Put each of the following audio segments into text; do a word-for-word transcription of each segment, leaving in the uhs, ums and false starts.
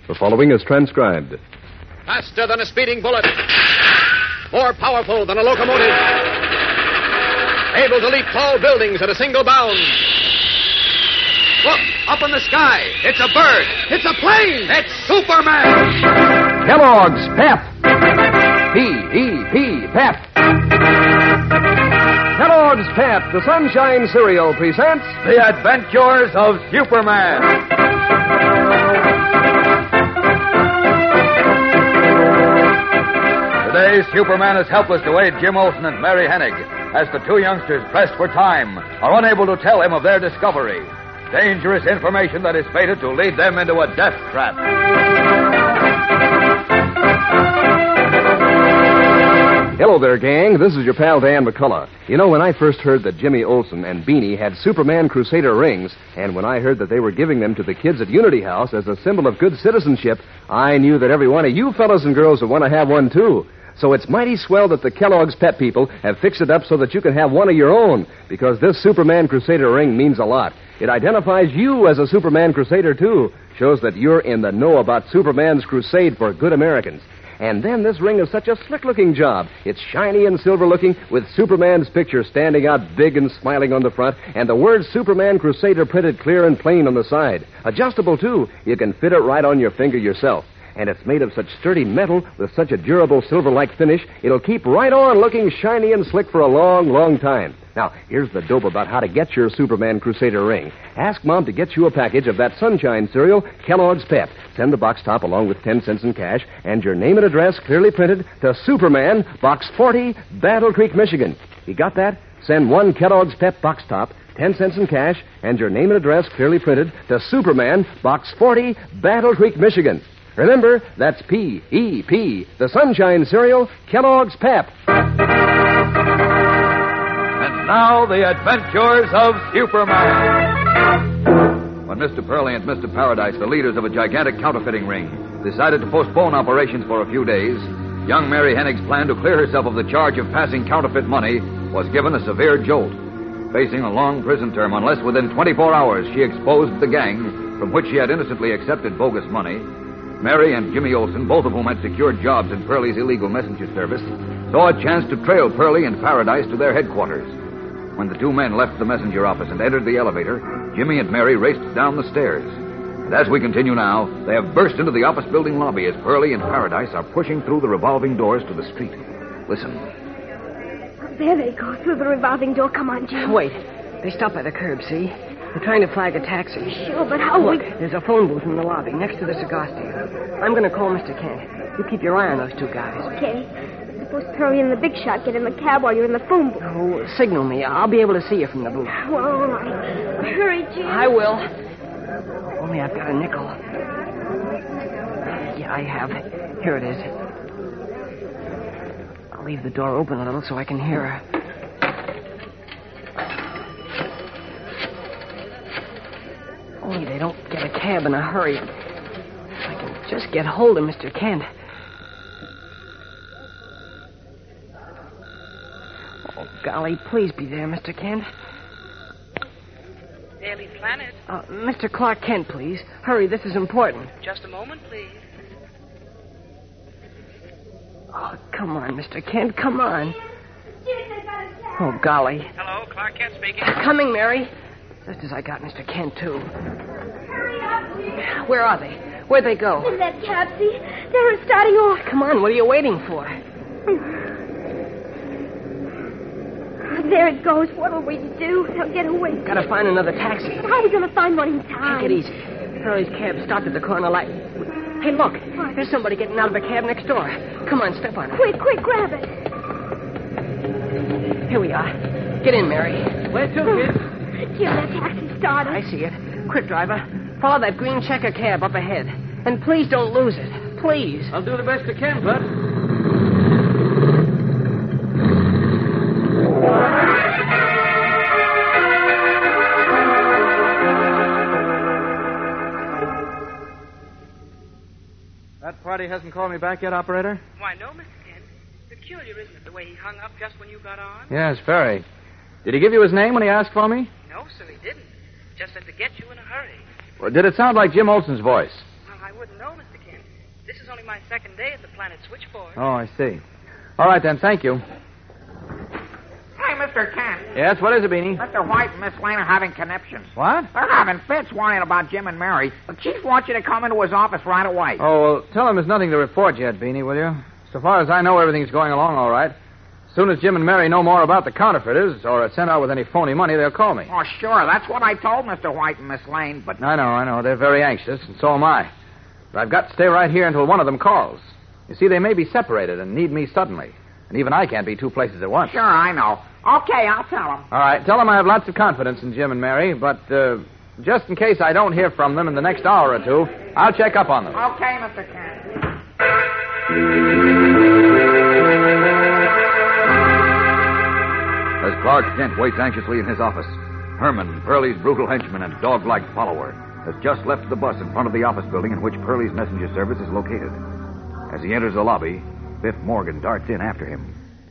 The following is transcribed. Faster than a speeding bullet. More powerful than a locomotive. Able to leap tall buildings at a single bound. Look, up in the sky. It's a bird. It's a plane. It's Superman. Kellogg's Pep. P E P, Pep. Kellogg's Pep, the Sunshine Cereal, presents The Adventures of Superman. Today, Superman is helpless to aid Jim Olsen and Mary Hennig as the two youngsters, pressed for time, are unable to tell him of their discovery. Dangerous information that is fated to lead them into a death trap. Hello there, gang. This is your pal Dan McCullough. You know, when I first heard that Jimmy Olsen and Beanie had Superman Crusader rings, and when I heard that they were giving them to the kids at Unity House as a symbol of good citizenship, I knew that every one of you fellas and girls would want to have one, too. So it's mighty swell that the Kellogg's Pep people have fixed it up so that you can have one of your own, because this Superman Crusader ring means a lot. It identifies you as a Superman Crusader, too. Shows that you're in the know about Superman's crusade for good Americans. And then this ring is such a slick-looking job. It's shiny and silver-looking, with Superman's picture standing out big and smiling on the front, and the word Superman Crusader printed clear and plain on the side. Adjustable, too. You can fit it right on your finger yourself. And it's made of such sturdy metal with such a durable silver-like finish, it'll keep right on looking shiny and slick for a long, long time. Now, here's the dope about how to get your Superman Crusader ring. Ask Mom to get you a package of that Sunshine cereal, Kellogg's Pep. Send the box top along with ten cents in cash and your name and address clearly printed to Superman, Box forty, Battle Creek, Michigan. You got that? Send one Kellogg's Pep box top, ten cents in cash, and your name and address clearly printed to Superman, Box forty, Battle Creek, Michigan. Remember, that's P E P, the Sunshine cereal, Kellogg's Pep. And now, the adventures of Superman. When Mister Pearly and Mister Paradise, the leaders of a gigantic counterfeiting ring, decided to postpone operations for a few days, young Mary Hennig's plan to clear herself of the charge of passing counterfeit money was given a severe jolt. Facing a long prison term unless within twenty-four hours she exposed the gang from which she had innocently accepted bogus money, Mary and Jimmy Olsen, both of whom had secured jobs in Pearly's illegal messenger service, saw a chance to trail Pearly and Paradise to their headquarters. When the two men left the messenger office and entered the elevator, Jimmy and Mary raced down the stairs. And as we continue now, they have burst into the office building lobby as Pearly and Paradise are pushing through the revolving doors to the street. Listen. There they go, through the revolving door. Come on, Jim. Wait. They stopped by the curb, see? They're trying to flag a taxi. Sure, but how Look, we... there's a phone booth in the lobby next to the cigar stand. I'm going to call Mister Kent. You keep your eye on those two guys. Okay. Suppose Perry and the big shot get in the cab while you're in the phone booth. Oh, signal me. I'll be able to see you from the booth. Well, all right. Hurry, Jim. I will. Only I've got a nickel. Yeah, I have. Here it is. I'll leave the door open a little so I can hear her. Only they don't get a cab in a hurry. If I can just get hold of Mister Kent. Oh, golly, please be there, Mister Kent. Daily Planet. Uh, Mister Clark Kent, please. Hurry, this is important. Just a moment, please. Oh, come on, Mister Kent, come on. Oh, golly. Hello, Clark Kent speaking. Coming, Mary. Just as I got Mister Kent, too. Hurry up, Jim. Where are they? Where'd they go? In that cab, see? They're starting off. Come on, what are you waiting for? There it goes. What'll we do? They'll get away. Gotta find another taxi. How are we going to find one in time? Take it easy. Hurley's cab stopped at the corner light. Hey, look. What? There's somebody getting out of a cab next door. Come on, step on it. Quick, quick, grab it. Here we are. Get in, Mary. Where to, kid? Jim, that taxi started. I see it. Quick, driver. Follow that green checker cab up ahead. And please don't lose it. Please. I'll do the best I can, Bud. That party hasn't called me back yet, operator? Why, no, Mister Kent. Peculiar, isn't it, the way he hung up just when you got on? Yes, very. Did he give you his name when he asked for me? No, sir, he didn't. Just said to get you in a hurry. Or did it sound like Jim Olsen's voice? Well, I wouldn't know, Mister Kent. This is only my second day at the Planet Switchboard. Oh, I see. All right, then. Thank you. Hey, Mister Kent. Yes, what is it, Beanie? Mister White and Miss Lane are having conniptions. What? They're having fits worrying about Jim and Mary. The chief wants you to come into his office right away. Oh, well, tell him there's nothing to report yet, Beanie, will you? So far as I know, everything's going along all right. As soon as Jim and Mary know more about the counterfeiters or are sent out with any phony money, they'll call me. Oh, sure. That's what I told Mister White and Miss Lane, but... I know, I know. They're very anxious, and so am I. But I've got to stay right here until one of them calls. You see, they may be separated and need me suddenly. And even I can't be two places at once. Sure, I know. Okay, I'll tell him. All right, tell them I have lots of confidence in Jim and Mary, but uh, just in case I don't hear from them in the next hour or two, I'll check up on them. Okay, Mister Kent. As Clark Kent waits anxiously in his office, Herman, Pearlie's brutal henchman and dog-like follower, has just left the bus in front of the office building in which Pearlie's messenger service is located. As he enters the lobby, Biff Morgan darts in after him.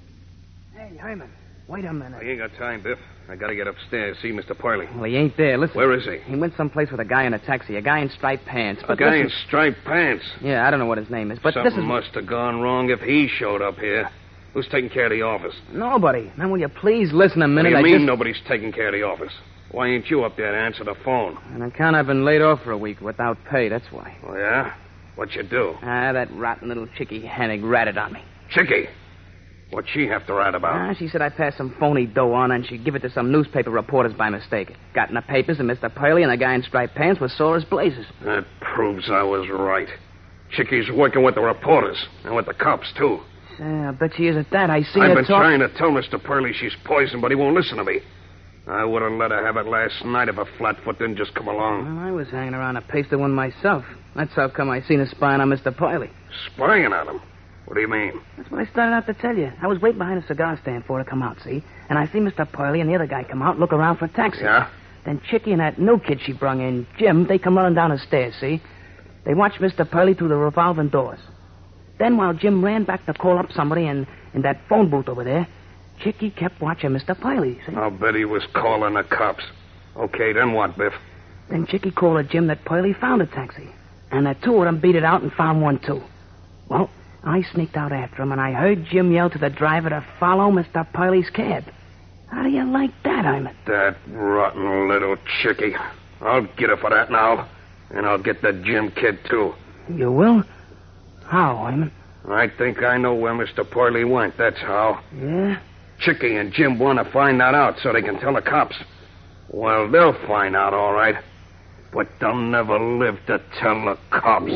Hey, Herman, wait a minute. I ain't got time, Biff. I gotta get upstairs, see Mister Pearlie. Well, he ain't there. Listen. Where is he? He went someplace with a guy in a taxi, a guy in striped pants. But a guy listen... in striped pants. Yeah, I don't know what his name is, but Something this is... must have gone wrong if he showed up here. Who's taking care of the office? Nobody. Now, will you please listen a minute? What do you I mean just... nobody's taking care of the office? Why ain't you up there to answer the phone? On account I've been laid off for a week without pay, that's why. Oh, yeah? What'd you do? Ah, that rotten little chickie Hennig ratted on me. Chickie? What'd she have to write about? Ah, she said I passed some phony dough on and she'd give it to some newspaper reporters by mistake. Got in the papers and Mister Pearlie and the guy in striped pants was sore as blazes. That proves I was right. Chickie's working with the reporters and with the cops, too. Yeah, I bet she is at that. I seen I've her been talk... trying to tell Mister Pearlie she's poisoned, but he won't listen to me. I would have let her have it last night if a flatfoot didn't just come along. Well, I was hanging around a pasty one myself. That's how come I seen her spying on Mister Pearlie. Spying on him? What do you mean? That's what I started out to tell you. I was waiting behind a cigar stand for her to come out, see? And I see Mister Pearlie and the other guy come out and look around for a taxi. Yeah? Then Chickie and that new kid she brung in, Jim, they come running down the stairs, see? They watched Mister Pearlie through the revolving doors. Then while Jim ran back to call up somebody in, in that phone booth over there, Chickie kept watching Mister Pearlie, see? I'll bet he was calling the cops. Okay, then what, Biff? Then Chickie called to Jim that Pearlie found a taxi. And the two of them beat it out and found one, too. Well, I sneaked out after him, and I heard Jim yell to the driver to follow Mister Pearlie's cab. How do you like that, Hyman? That rotten little chickie. I'll get her for that now. And I'll get the Jim kid, too. You will? How, Hyman? I think I know where Mister Pearlie went, that's how. Yeah? Chickie and Jim want to find that out so they can tell the cops. Well, they'll find out, all right. But they'll never live to tell the cops.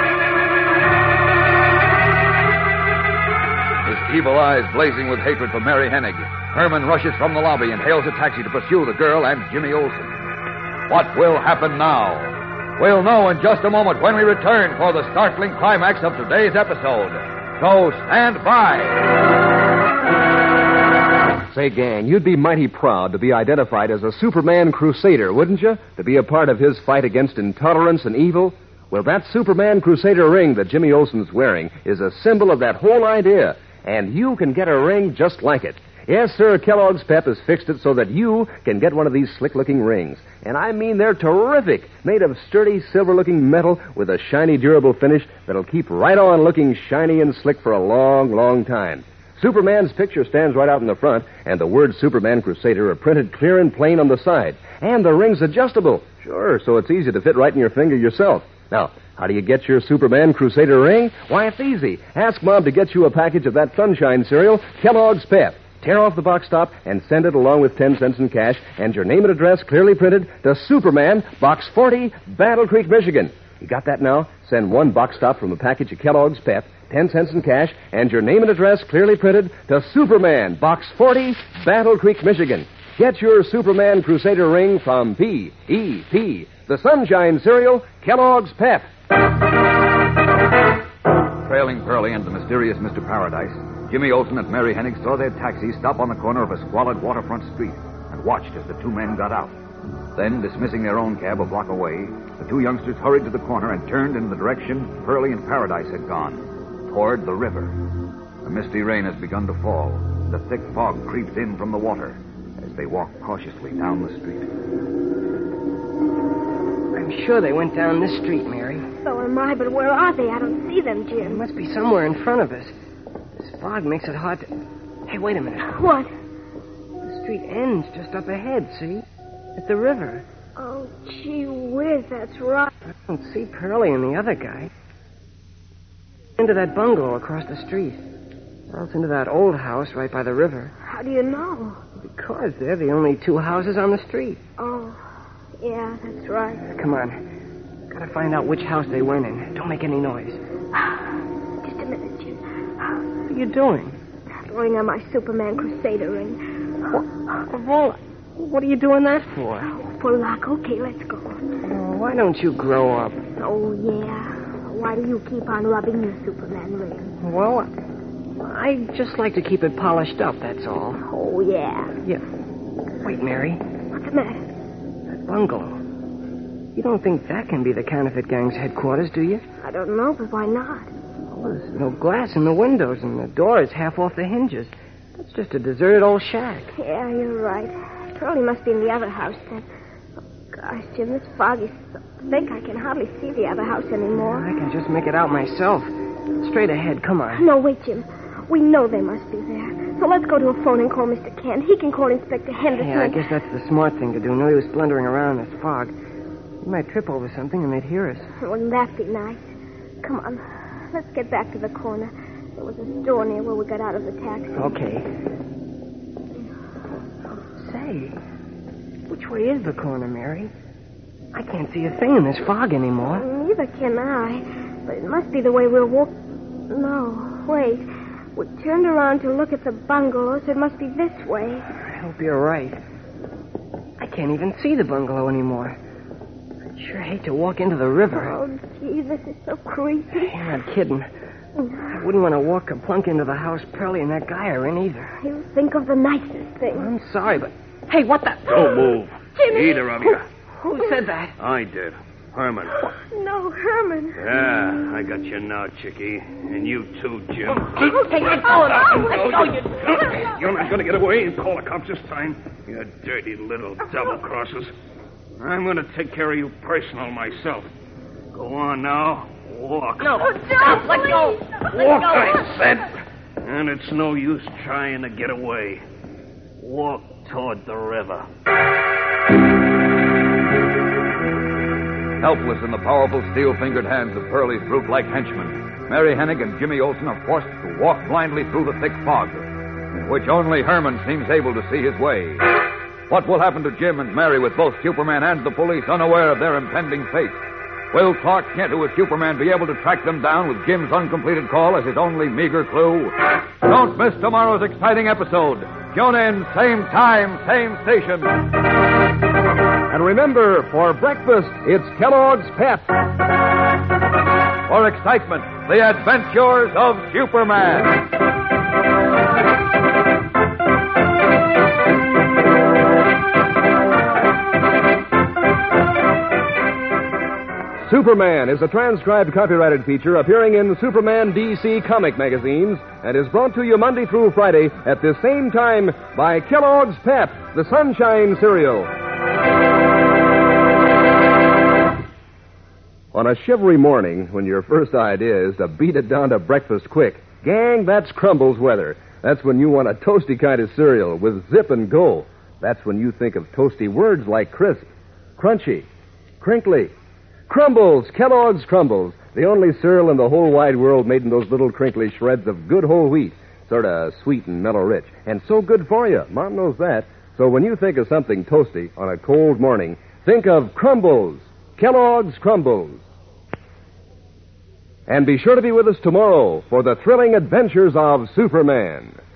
His evil eyes blazing with hatred for Mary Hennig, Herman rushes from the lobby and hails a taxi to pursue the girl and Jimmy Olsen. What will happen now? We'll know in just a moment when we return for the startling climax of today's episode. So stand by. Say, gang, you'd be mighty proud to be identified as a Superman Crusader, wouldn't you? To be a part of his fight against intolerance and evil? Well, that Superman Crusader ring that Jimmy Olsen's wearing is a symbol of that whole idea, and you can get a ring just like it. Yes, sir, Kellogg's Pep has fixed it so that you can get one of these slick-looking rings. And I mean they're terrific, made of sturdy, silver-looking metal with a shiny, durable finish that'll keep right on looking shiny and slick for a long, long time. Superman's picture stands right out in the front, and the words Superman Crusader are printed clear and plain on the side. And the ring's adjustable. Sure, so it's easy to fit right in your finger yourself. Now, how do you get your Superman Crusader ring? Why, it's easy. Ask Mom to get you a package of that Sunshine cereal, Kellogg's Pep. Tear off the box top and send it along with ten cents in cash and your name and address clearly printed to Superman, Box forty, Battle Creek, Michigan. You got that now? Send one box top from a package of Kellogg's Pep, ten cents in cash, and your name and address clearly printed to Superman, Box forty, Battle Creek, Michigan. Get your Superman Crusader ring from P E P, the Sunshine cereal, Kellogg's Pep. Trailing Pearlie and the mysterious Mister Paradise, Jimmy Olsen and Mary Hennig saw their taxi stop on the corner of a squalid waterfront street and watched as the two men got out. Then, dismissing their own cab a block away, the two youngsters hurried to the corner and turned in the direction Pearlie and Paradise had gone, toward the river. A misty rain has begun to fall, and a thick fog creeps in from the water as they walk cautiously down the street. I'm sure they went down this street, Mary. So my, but where are they? I don't see them, They Jim. must be somewhere in front of us. This fog makes it hard to... Hey, wait a minute. What? The street ends just up ahead, see? At the river. Oh, gee whiz, that's right. I don't see Pearlie and the other guy. Into that bungalow across the street. Or else into that old house right by the river. How do you know? Because they're the only two houses on the street. Oh, yeah, that's right. Come on. Gotta find out which house they went in. Don't make any noise. Just a minute, Jim. What are you doing? Throwing on my Superman Crusader ring. Well, what are you doing that for? For luck. Okay, let's go. Oh, why don't you grow up? Oh, yeah. Why do you keep on rubbing your Superman ring? Well, I just like to keep it polished up, that's all. Oh, yeah. Yeah. Wait, Mary. What's the matter? That bungalow. You don't think that can be the counterfeit gang's headquarters, do you? I don't know, but why not? Well, there's no glass in the windows, and the door is half off the hinges. It's just a deserted old shack. Yeah, you're right. Pearlie must be in the other house, then. Oh, gosh, Jim, this fog is so thick I can hardly see the other house anymore. I can just make it out myself. Straight ahead, come on. No, wait, Jim. We know they must be there. So let's go to a phone and call Mister Kent. He can call Inspector Henderson. Yeah, I guess that's the smart thing to do. No use blundering around in this fog. You might trip over something and they'd hear us. Wouldn't that be nice? Come on. Let's get back to the corner. There was a store near where we got out of the taxi. Okay. Say, which way is the corner, Mary? I can't see a thing in this fog anymore. Neither can I. But it must be the way we'll walk. No, wait. We turned around to look at the bungalow, so it must be this way. I hope you're right. I can't even see the bungalow anymore. I'd sure hate to walk into the river. Oh, gee, this is so creepy. You're not kidding. I wouldn't want to walk or plunk into the house Pearlie and that guy are in either. You think of the nicest thing. I'm sorry, but... Hey, what the... Don't move. Jimmy! Either of you. Who said that? I did. Herman. No, Herman. Yeah, I got you now, Chickie. And you too, Jim. Hey, let go of it. Let go. You... You're not going to get away and call the cops this time. You dirty little double-crossers. I'm going to take care of you personal myself. Go on now. Walk. No, Oh, John, let go. Let Walk, go. I said. And it's no use trying to get away. Walk toward the river. Helpless in the powerful steel-fingered hands of Pearlie's brute-like henchmen, Mary Hennig and Jimmy Olsen are forced to walk blindly through the thick fog, in which only Herman seems able to see his way. What will happen to Jim and Mary with both Superman and the police unaware of their impending fate? Will Clark Kent, who is Superman, be able to track them down with Jim's uncompleted call as his only meager clue? Don't miss tomorrow's exciting episode. Tune in, same time, same station. And remember, for breakfast, it's Kellogg's Pep. For excitement, the adventures of Superman. Superman is a transcribed copyrighted feature appearing in Superman D C comic magazines and is brought to you Monday through Friday at this same time by Kellogg's Pep, the Sunshine Cereal. On a shivery morning, when your first idea is to beat it down to breakfast quick, gang, that's Crumbles weather. That's when you want a toasty kind of cereal with zip and go. That's when you think of toasty words like crisp, crunchy, crinkly. Crumbles, Kellogg's Crumbles, the only cereal in the whole wide world made in those little crinkly shreds of good whole wheat. Sort of sweet and mellow rich. And so good for you. Mom knows that. So when you think of something toasty on a cold morning, think of Crumbles, Kellogg's Crumbles. And be sure to be with us tomorrow for the thrilling adventures of Superman.